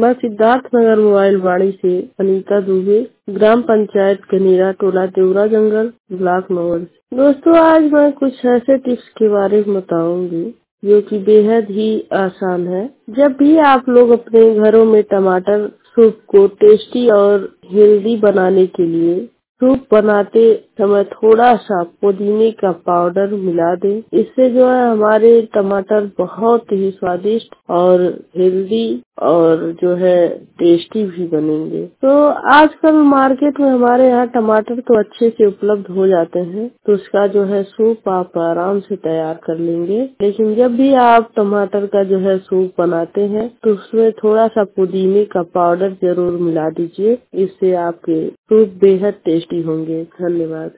मैं सिद्धार्थ नगर मोबाइल वाड़ी से अनीता दुबे, ग्राम पंचायत कनेरा, टोला देवरा जंगल, ब्लॉक नवर। दोस्तों, आज मैं कुछ ऐसे टिप्स के बारे में बताऊंगी जो कि बेहद ही आसान है। जब भी आप लोग अपने घरों में टमाटर सूप को टेस्टी और हेल्दी बनाने के लिए सूप बनाते समय थोड़ा सा पुदीने का पाउडर मिला दें। इससे जो है हमारे टमाटर बहुत ही स्वादिष्ट और हेल्दी और जो है टेस्टी भी बनेंगे। तो आजकल मार्केट में हमारे यहाँ टमाटर तो अच्छे से उपलब्ध हो जाते हैं, तो उसका जो है सूप आप आराम से तैयार कर लेंगे। लेकिन जब भी आप टमाटर का जो है सूप बनाते हैं तो उसमें थोड़ा सा पुदीने का पाउडर जरूर मिला दीजिए। इससे आपके सूप बेहद टेस्टी होंगे। धन्यवाद।